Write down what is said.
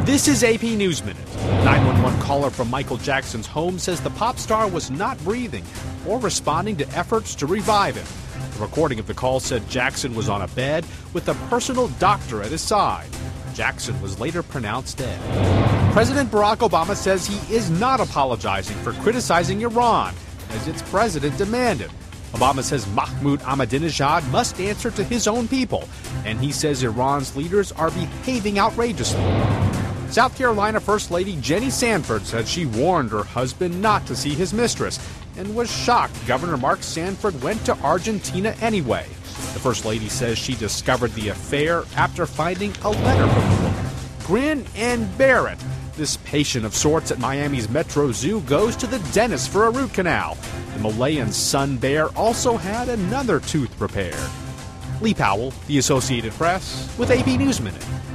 This is AP News Minute. 911 caller from Michael Jackson's home says the pop star was not breathing or responding to efforts to revive him. The recording of the call said Jackson was on a bed with a personal doctor at his side. Jackson was later pronounced dead. President Barack Obama says he is not apologizing for criticizing Iran, as its president demanded. Obama says Mahmoud Ahmadinejad must answer to his own people, and he says Iran's leaders are behaving outrageously. South Carolina First Lady Jenny Sanford said she warned her husband not to see his mistress and was shocked Governor Mark Sanford went to Argentina anyway. The First Lady says she discovered the affair after finding a letter from the woman. Grin and bear it. This patient of sorts at Miami's Metro Zoo goes to the dentist for a root canal. The Malayan sun bear also had another tooth repaired. Lee Powell, The Associated Press, with AP News Minute.